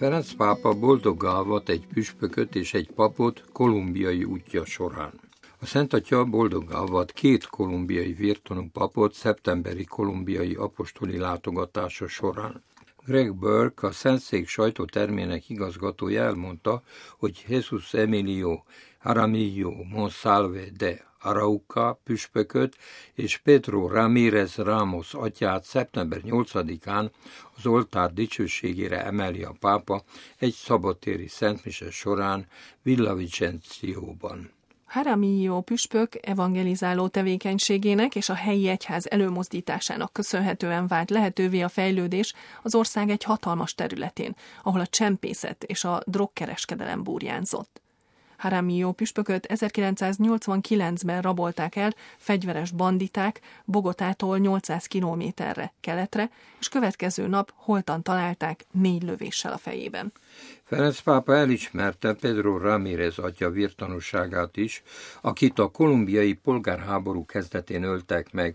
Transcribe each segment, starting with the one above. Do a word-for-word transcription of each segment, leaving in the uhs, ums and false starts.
Ferenc pápa boldoggá avat egy püspököt és egy papot kolumbiai útja során. A Szent Atya boldoggá avat két kolumbiai vértanú papot szeptemberi kolumbiai apostoli látogatása során. Greg Burke, a Szentszék sajtótermének igazgatója elmondta, hogy Jesus Emilio Jaramillo Monsalve de Arauca püspököt és Pedro Ramírez Ramos atyát szeptember nyolcadikán az oltár dicsőségére emeli a pápa egy szabadtéri szentmise során Villavicencióban. Jaramillo püspök evangelizáló tevékenységének és a helyi egyház előmozdításának köszönhetően vált lehetővé a fejlődés az ország egy hatalmas területén, ahol a csempészet és a drogkereskedelem burjánzott. Jaramillo püspököt ezerkilencszáznyolcvankilencben rabolták el fegyveres banditák Bogotától nyolcszáz kilométerre keletre, és következő nap holtan találták négy lövéssel a fejében. Ferenc pápa elismerte Pedro Ramírez atya vértanúságát is, akit a kolumbiai polgárháború kezdetén öltek meg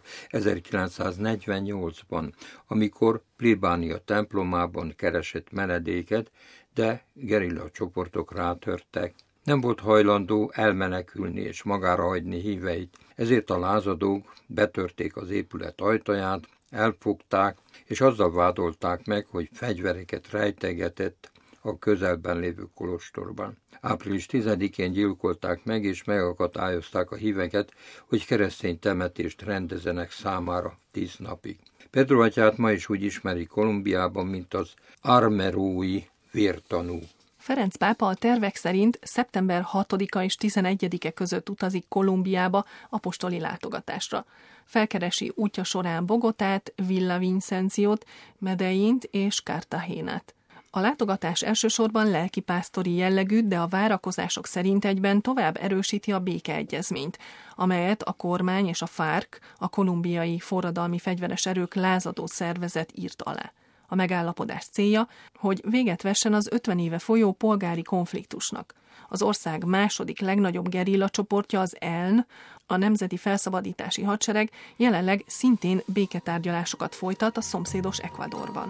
ezerkilencszáznegyvennyolcban, amikor plébánia templomában keresett menedéket, de gerilla csoportok rátörtek. Nem volt hajlandó elmenekülni és magára hagyni híveit, ezért a lázadók betörték az épület ajtaját, elfogták, és azzal vádolták meg, hogy fegyvereket rejtegetett a közelben lévő kolostorban. április tizedikén gyilkolták meg, és megakadályozták a híveket, hogy keresztény temetést rendezenek számára tíz napig. Pedro atyát ma is úgy ismeri Kolumbiában, mint az armerói vértanú. Ferenc pápa a tervek szerint szeptember hatodika és tizenegyedike között utazik Kolumbiába apostoli látogatásra. Felkeresi útja során Bogotát, Villavicenciót, Medellint és Cartagenát. A látogatás elsősorban lelkipásztori jellegű, de a várakozások szerint egyben tovább erősíti a békeegyezményt, amelyet a kormány és a FARC, a kolumbiai forradalmi fegyveres erők lázadó szervezet írt alá. A megállapodás célja, hogy véget vessen az ötven éve folyó polgári konfliktusnak. Az ország második legnagyobb gerilla csoportja, az é el en, a Nemzeti Felszabadítási Hadsereg jelenleg szintén béketárgyalásokat folytat a szomszédos Ecuadorban.